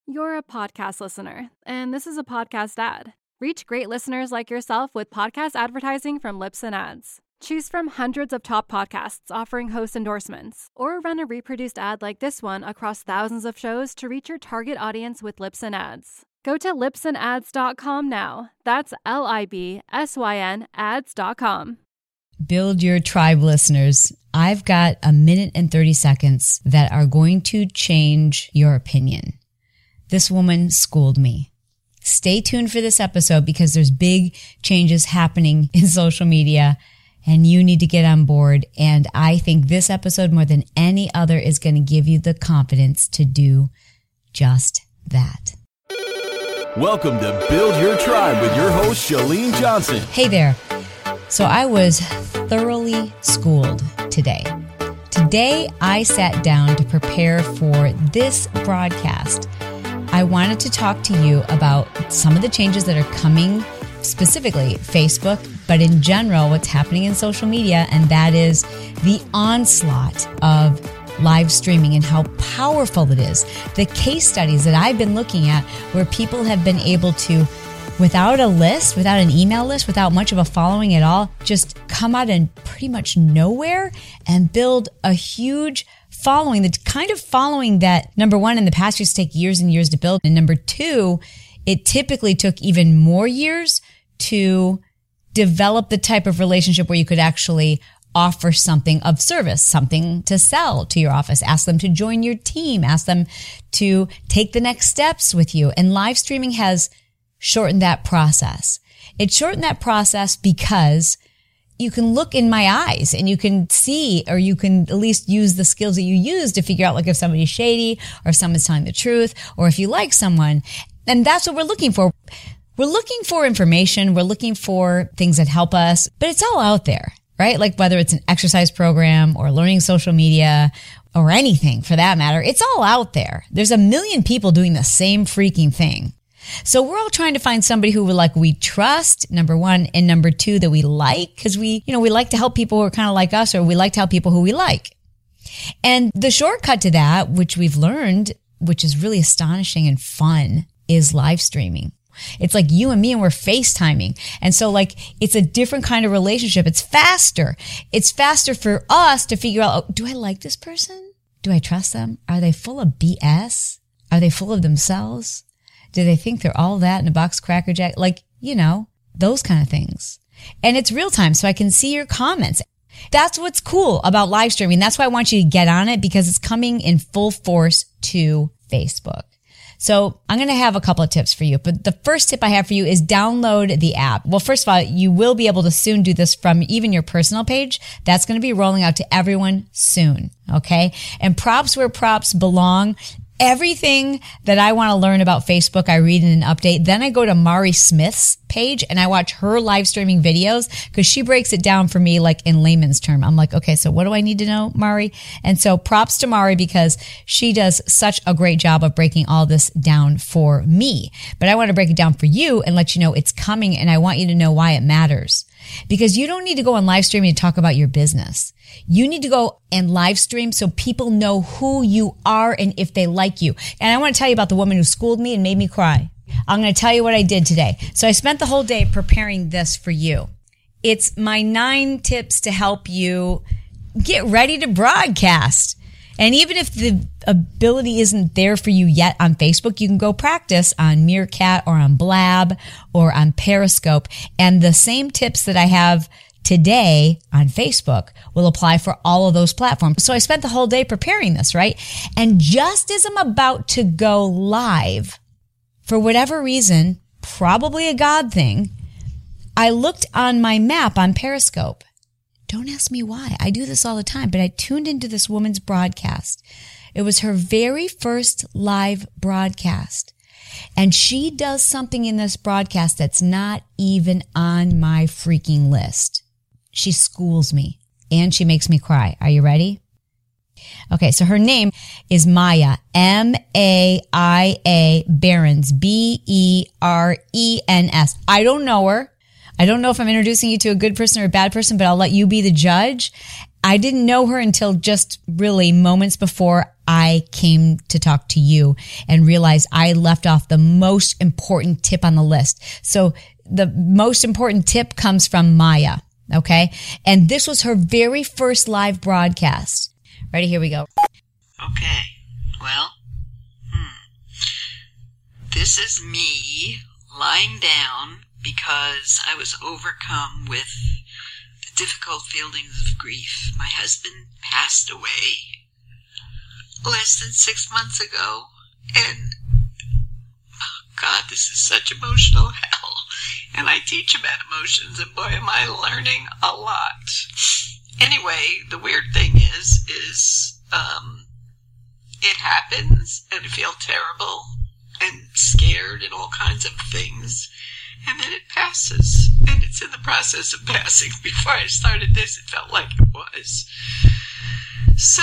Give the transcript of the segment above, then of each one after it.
You're a podcast listener, and this is a podcast ad. Reach great listeners like yourself with podcast advertising from Libsyn Ads. Choose from hundreds of top podcasts offering host endorsements, or run a reproduced ad like this one across thousands of shows to reach your target audience with Libsyn Ads. Go to libsynads.com now. That's LIBSYN ads.com. Build Your Tribe listeners. I've got a minute and 30 seconds that are going to change your opinion. This woman schooled me. Stay tuned for this episode because there's big changes happening in social media and you need to get on board. And I think this episode more than any other is going to give you the confidence to do just that. Welcome to Build Your Tribe with your host, Chalene Johnson. Hey there. So I was thoroughly schooled today. Today, I sat down to prepare for this broadcast. I wanted to talk to you about some of the changes that are coming, specifically Facebook, but in general, what's happening in social media, and that is the onslaught of live streaming and how powerful it is. The case studies that I've been looking at where people have been able to, without a list, without an email list, without much of a following at all, just come out in pretty much nowhere and build a huge following, the kind of following that, number one, in the past used to take years and years to build. And number two, it typically took even more years to develop the type of relationship where you could actually offer something of service, something to sell to your office, ask them to join your team, ask them to take the next steps with you. And live streaming has shortened that process. It shortened that process because you can look in my eyes and you can see, or you can at least use the skills that you use to figure out like if somebody's shady or if someone's telling the truth or if you like someone. And that's what we're looking for. We're looking for information. We're looking for things that help us, but it's all out there, right? Like whether it's an exercise program or learning social media or anything for that matter, it's all out there. There's a million people doing the same freaking thing. So we're all trying to find somebody who we trust, number one, and number two, that we like, because we like to help people who are kind of like us, or we like to help people who we like. And the shortcut to that, which we've learned, which is really astonishing and fun, is live streaming. It's like you and me and we're FaceTiming. And so like it's a different kind of relationship. It's faster. It's faster for us to figure out, oh, do I like this person? Do I trust them? Are they full of BS? Are they full of themselves? Do they think they're all that in a box of Cracker Jack? Like, those kind of things. And it's real time, so I can see your comments. That's what's cool about live streaming. That's why I want you to get on it, because it's coming in full force to Facebook. So I'm going to have a couple of tips for you. But the first tip I have for you is download the app. Well, first of all, you will be able to soon do this from even your personal page. That's going to be rolling out to everyone soon. Okay. And props where props belong. Everything that I want to learn about Facebook, I read in an update. Then I go to Mari Smith's page and I watch her live streaming videos because she breaks it down for me like in layman's term. I'm like, okay, so what do I need to know, Mari? And so props to Mari because she does such a great job of breaking all this down for me. But I want to break it down for you and let you know it's coming, and I want you to know why it matters. Because you don't need to go on live streaming to talk about your business. You need to go and live stream so people know who you are and if they like you. And I want to tell you about the woman who schooled me and made me cry. I'm going to tell you what I did today. So I spent the whole day preparing this for you. It's my 9 tips to help you get ready to broadcast. And even if the ability isn't there for you yet on Facebook, you can go practice on Meerkat or on Blab or on Periscope. And the same tips that I have today on Facebook will apply for all of those platforms. So I spent the whole day preparing this, right? And just as I'm about to go live, for whatever reason, probably a God thing, I looked on my map on Periscope. Don't ask me why. I do this all the time, but I tuned into this woman's broadcast. It was her very first live broadcast. And she does something in this broadcast that's not even on my freaking list. She schools me and she makes me cry. Are you ready? Okay, so her name is Maya, M-A-I-A Behrens, B-E-R-E-N-S. I don't know her. I don't know if I'm introducing you to a good person or a bad person, but I'll let you be the judge. I didn't know her until just really moments before I came to talk to you and realized I left off the most important tip on the list. So the most important tip comes from Maya. Okay. And this was her very first live broadcast. Ready? Here we go. Okay. Well, this is me lying down because I was overcome with the difficult feelings of grief. My husband passed away less than 6 months ago, and oh God, this is such emotional hell. And I teach about emotions, and boy, am I learning a lot. Anyway, the weird thing is it happens, and I feel terrible and scared and all kinds of things, and then it passes, and it's in the process of passing. Before I started this, it felt like it was. So,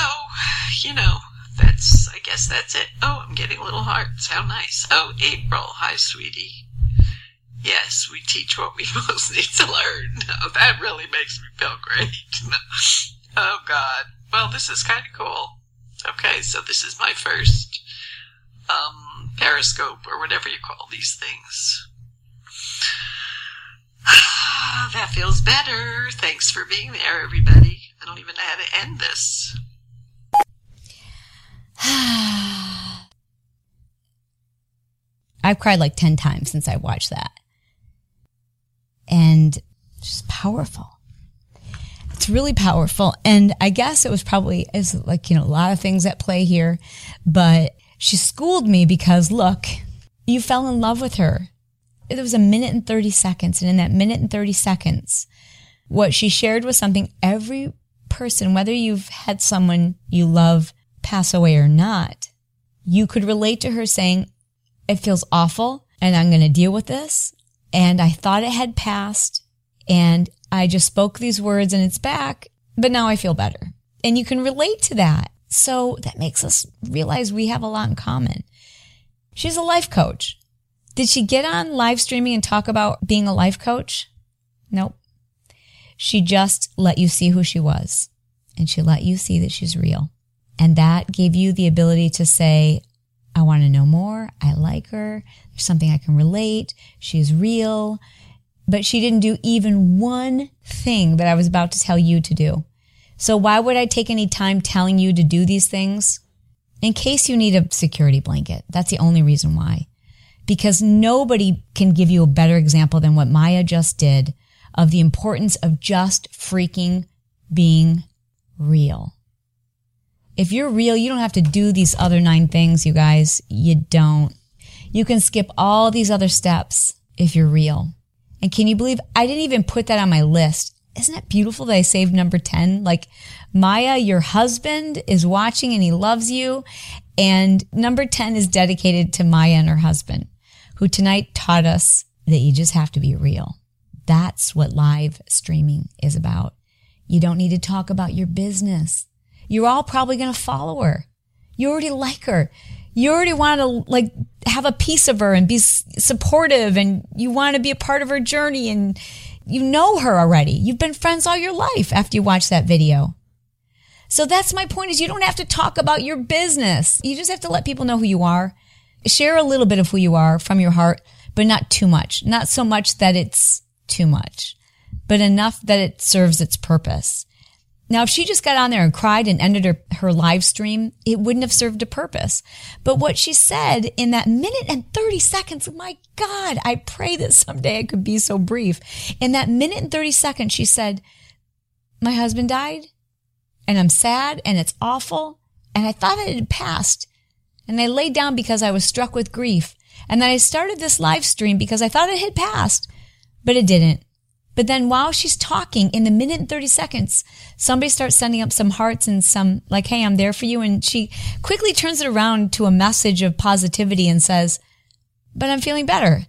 I guess that's it. Oh, I'm getting little hearts. How nice. Oh, April. Hi, sweetie. Yes, we teach what we most need to learn. Oh, that really makes me feel great. Oh, God. Well, this is kind of cool. Okay, so this is my first Periscope, or whatever you call these things. That feels better. Thanks for being there, everybody. I don't even know how to end this. I've cried like 10 times since I watched that. And just powerful. It's really powerful. And I guess it was probably, a lot of things at play here, but she schooled me because, look, you fell in love with her. It was 1 minute and 30 seconds. And in that 1 minute and 30 seconds, what she shared was something every person, whether you've had someone you love pass away or not, you could relate to her saying, it feels awful and I'm going to deal with this. And I thought it had passed and I just spoke these words and it's back, but now I feel better. And you can relate to that. So that makes us realize we have a lot in common. She's a life coach. Did she get on live streaming and talk about being a life coach? Nope. She just let you see who she was, and she let you see that she's real. And that gave you the ability to say, I want to know more. I like her. There's something I can relate. She's real. But she didn't do even one thing that I was about to tell you to do. So why would I take any time telling you to do these things? In case you need a security blanket. That's the only reason why. Because nobody can give you a better example than what Maya just did of the importance of just freaking being real. If you're real, you don't have to do these other 9 things, you guys. You don't. You can skip all these other steps if you're real. And can you believe I didn't even put that on my list? Isn't that beautiful that I saved number 10? Like, Maya, your husband is watching and he loves you. And number 10 is dedicated to Maya and her husband, who tonight taught us that you just have to be real. That's what live streaming is about. You don't need to talk about your business. You're all probably going to follow her. You already like her. You already want to have a piece of her and be supportive, and you want to be a part of her journey, and you know her already. You've been friends all your life after you watch that video. So that's my point, is you don't have to talk about your business. You just have to let people know who you are. Share a little bit of who you are from your heart, but not too much. Not so much that it's too much, but enough that it serves its purpose. Now, if she just got on there and cried and ended her live stream, it wouldn't have served a purpose. But what she said in that 1 minute and 30 seconds, my God, I pray that someday I could be so brief. In that 1 minute and 30 seconds, she said, my husband died, and I'm sad, and it's awful, and I thought it had passed. And I laid down because I was struck with grief. And then I started this live stream because I thought it had passed, but it didn't. But then while she's talking, in the 1 minute and 30 seconds, somebody starts sending up some hearts and some like, hey, I'm there for you. And she quickly turns it around to a message of positivity and says, but I'm feeling better.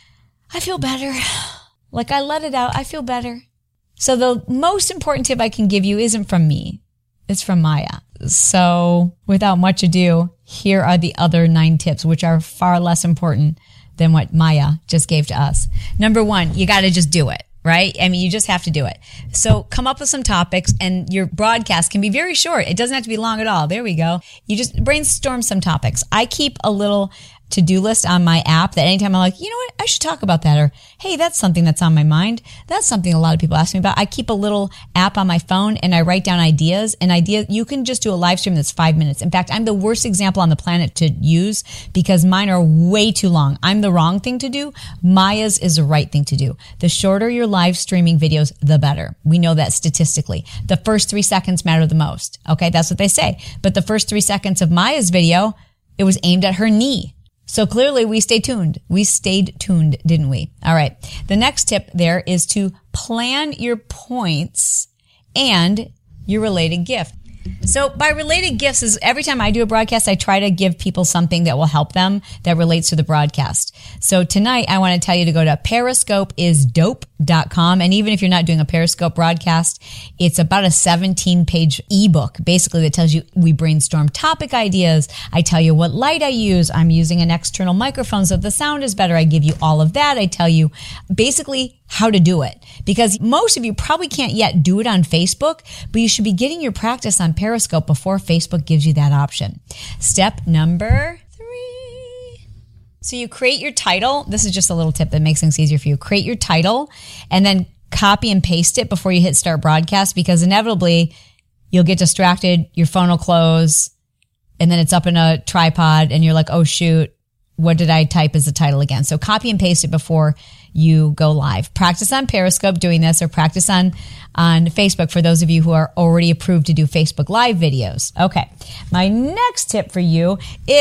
I feel better. Like, I let it out. I feel better. So the most important tip I can give you isn't from me. It's from Maya. So without much ado, here are the other 9 tips, which are far less important than what Maya just gave to us. Number 1, you got to just do it. right? I mean, you just have to do it. So come up with some topics, and your broadcast can be very short. It doesn't have to be long at all. There we go. You just brainstorm some topics. I keep a little to-do list on my app that anytime I'm like, you know what, I should talk about that. Or, hey, that's something that's on my mind. That's something a lot of people ask me about. I keep a little app on my phone and I write down ideas. You can just do a live stream that's 5 minutes. In fact, I'm the worst example on the planet to use because mine are way too long. I'm the wrong thing to do. Maya's is the right thing to do. The shorter your live streaming videos, the better. We know that statistically. The first 3 seconds matter the most. Okay, that's what they say. But the first 3 seconds of Maya's video, it was aimed at her knee. So clearly we stayed tuned. We stayed tuned, didn't we? All right. The next tip there is to plan your points and your related gift. So by related gifts is every time I do a broadcast, I try to give people something that will help them that relates to the broadcast. So tonight I want to tell you to go to periscopeisdope.com. And even if you're not doing a Periscope broadcast, it's about a 17-page ebook basically that tells you we brainstorm topic ideas. I tell you what light I use. I'm using an external microphone so the sound is better. I give you all of that. I tell you basically how to do it because most of you probably can't yet do it on Facebook, but you should be getting your practice on Periscope before Facebook gives you that option. Step number 3. So you create your title. This is just a little tip that makes things easier for you. Create your title and then copy and paste it before you hit start broadcast because inevitably you'll get distracted. Your phone will close and then it's up in a tripod and you're like, oh shoot, what did I type as the title again? So copy and paste it before you go live. Practice on Periscope doing this or practice on Facebook for those of you who are already approved to do Facebook Live videos. Okay. My next tip for you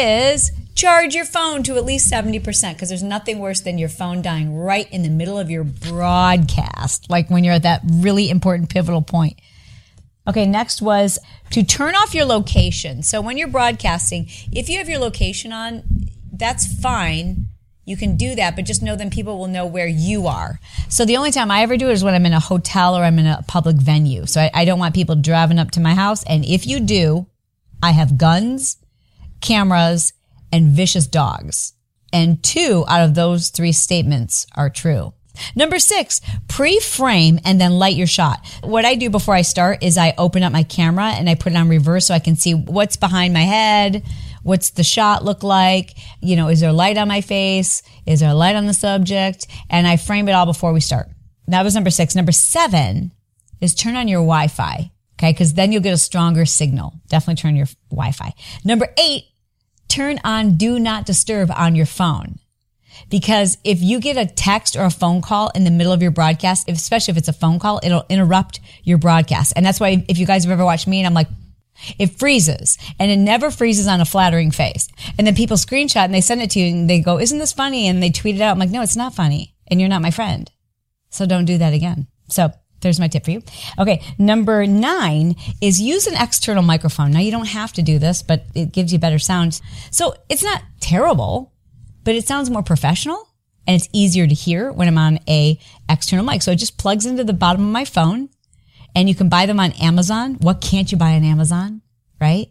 is charge your phone to at least 70% because there's nothing worse than your phone dying right in the middle of your broadcast, like when you're at that really important pivotal point. Okay, next was to turn off your location. So when you're broadcasting, if you have your location on, that's fine. You can do that, but just know then people will know where you are. So the only time I ever do it is when I'm in a hotel or I'm in a public venue. So I don't want people driving up to my house. And if you do, I have guns, cameras, and vicious dogs. And 2 out of those 3 statements are true. Number 6, pre-frame and then light your shot. What I do before I start is I open up my camera and I put it on reverse so I can see what's behind my head. What's the shot look like? You know, is there light on my face? Is there light on the subject? And I frame it all before we start. That was number 6. Number 7 is turn on your Wi-Fi. Okay. Cause then you'll get a stronger signal. Definitely turn your Wi-Fi. Number 8, turn on do not disturb on your phone. Because if you get a text or a phone call in the middle of your broadcast, especially if it's a phone call, it'll interrupt your broadcast. And that's why if you guys have ever watched me and I'm like, it freezes and it never freezes on a flattering face. And then people screenshot and they send it to you and they go, isn't this funny? And they tweet it out. I'm like, no, it's not funny. And you're not my friend. So don't do that again. So there's my tip for you. Okay. Number 9 is use an external microphone. Now you don't have to do this, but it gives you better sound. So it's not terrible, but it sounds more professional and it's easier to hear when I'm on a external mic. So it just plugs into the bottom of my phone. And you can buy them on Amazon. What can't you buy on Amazon, right?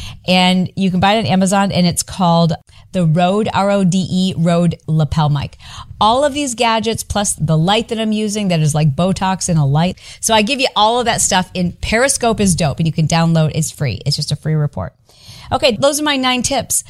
And you can buy it on Amazon and it's called the Rode, R-O-D-E, Rode lapel mic. All of these gadgets plus the light that I'm using that is like Botox in a light. So I give you all of that stuff in Periscope is Dope and you can download. It's free. It's just a free report. Okay, those are my 9 tips.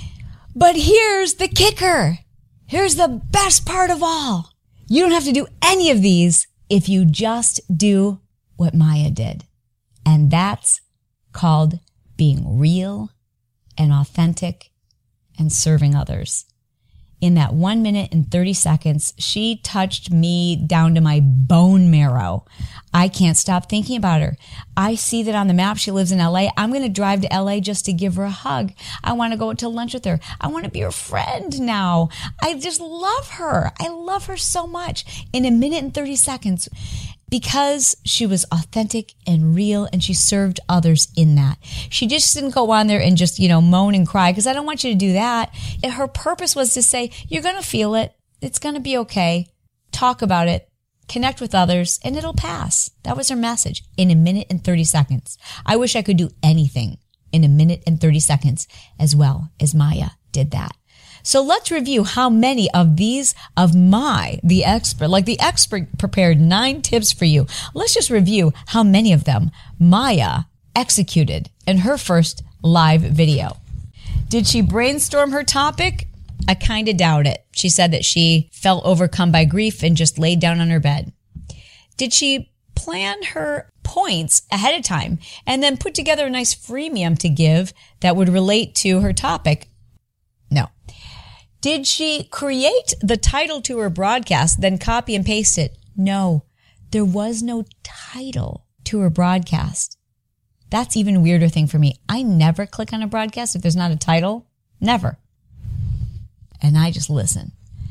But here's the kicker. Here's the best part of all. You don't have to do any of these if you just do what Maya did. And that's called being real and authentic and serving others. In that 1 minute and 30 seconds, she touched me down to my bone marrow. I can't stop thinking about her. I see that on the map. She lives in LA. I'm going to drive to LA just to give her a hug. I want to go to lunch with her. I want to be her friend now. I just love her. I love her so much. In a minute and 30 seconds, because she was authentic and real and she served others in that. She just didn't go on there and just, moan and cry because I don't want you to do that. Her purpose was to say, you're going to feel it. It's going to be okay. Talk about it. Connect with others and it'll pass. That was her message in a minute and 30 seconds. I wish I could do anything in a minute and 30 seconds as well as Maya did that. So let's review how many of these of the expert prepared 9 tips for you. Let's just review how many of them Maya executed in her first live video. Did she brainstorm her topic? I kind of doubt it. She said that she felt overcome by grief and just laid down on her bed. Did she plan her points ahead of time and then put together a nice freemium to give that would relate to her topic? No. Did she create the title to her broadcast, then copy and paste it? No. There was no title to her broadcast. That's even weirder thing for me. I never click on a broadcast if there's not a title. Never. And I just listen.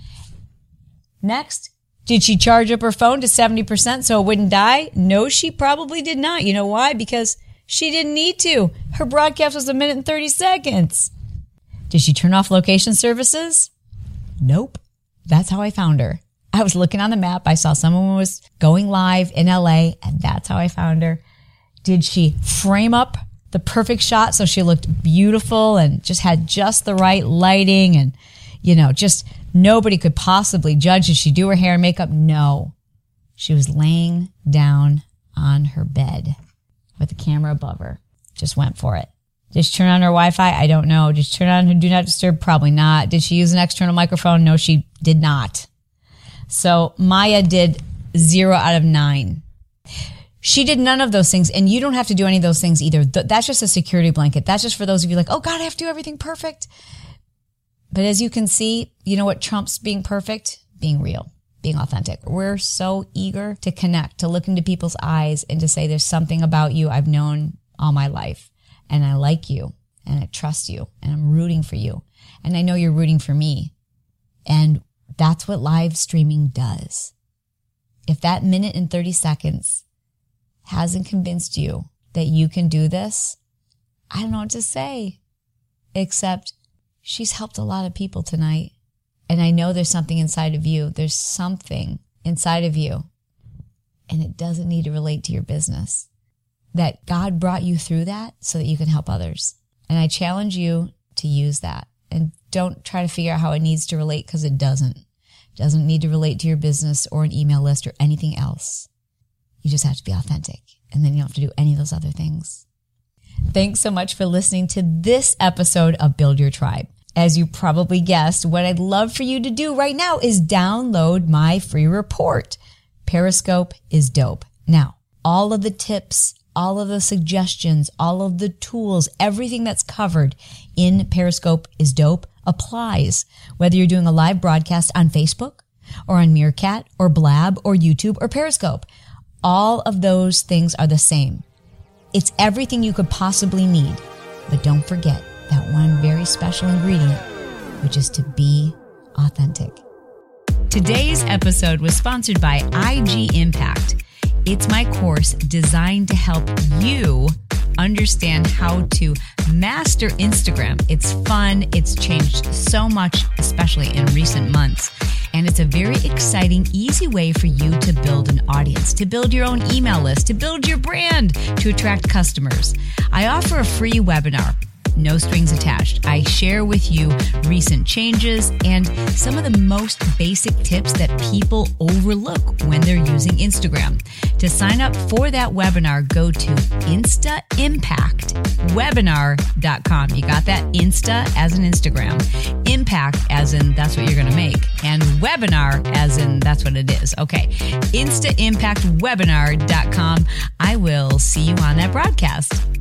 Next, did she charge up her phone to 70% so it wouldn't die? No, she probably did not. You know why? Because she didn't need to. Her broadcast was 1 minute and 30 seconds. Did she turn off location services? Nope. That's how I found her. I was looking on the map. I saw someone was going live in LA, and that's how I found her. Did she frame up the perfect shot so she looked beautiful and just had just the right lighting and, just nobody could possibly judge? Did she do her hair and makeup? No. She was laying down on her bed with the camera above her. Just went for it. Did she turn on her Wi-Fi? I don't know. Did she turn on her Do Not Disturb? Probably not. Did she use an external microphone? No, she did not. So Maya did 0 out of 9. She did none of those things, and you don't have to do any of those things either. That's just a security blanket. That's just for those of you like, oh God, I have to do everything perfect. But as you can see, you know what trumps being perfect? Being real, being authentic. We're so eager to connect, to look into people's eyes and to say, there's something about you I've known all my life, and I like you, and I trust you, and I'm rooting for you, and I know you're rooting for me. And that's what live streaming does. If that 1 minute and 30 seconds hasn't convinced you that you can do this, I don't know what to say, except she's helped a lot of people tonight. And I know there's something inside of you. There's something inside of you. And it doesn't need to relate to your business. That God brought you through that so that you can help others. And I challenge you to use that. And don't try to figure out how it needs to relate, because it doesn't. It doesn't need to relate to your business or an email list or anything else. You just have to be authentic. And then you don't have to do any of those other things. Thanks so much for listening to this episode of Build Your Tribe. As you probably guessed, what I'd love for you to do right now is download my free report. Periscope is dope. Now, all of the tips, all of the suggestions, all of the tools, everything that's covered in Periscope is dope applies. Whether you're doing a live broadcast on Facebook or on Meerkat or Blab or YouTube or Periscope, all of those things are the same. It's everything you could possibly need. But don't forget that one very special ingredient, which is to be authentic. Today's episode was sponsored by IG Impact. It's my course designed to help you understand how to master Instagram. It's fun. It's changed so much, especially in recent months. And it's a very exciting, easy way for you to build an audience, to build your own email list, to build your brand, to attract customers. I offer a free webinar. No strings attached. I share with you recent changes and some of the most basic tips that people overlook when they're using Instagram. To sign up for that webinar, go to instaimpactwebinar.com. You got that? Insta as in Instagram. Impact as in that's what you're going to make. And webinar as in that's what it is. Okay. Instaimpactwebinar.com. I will see you on that broadcast.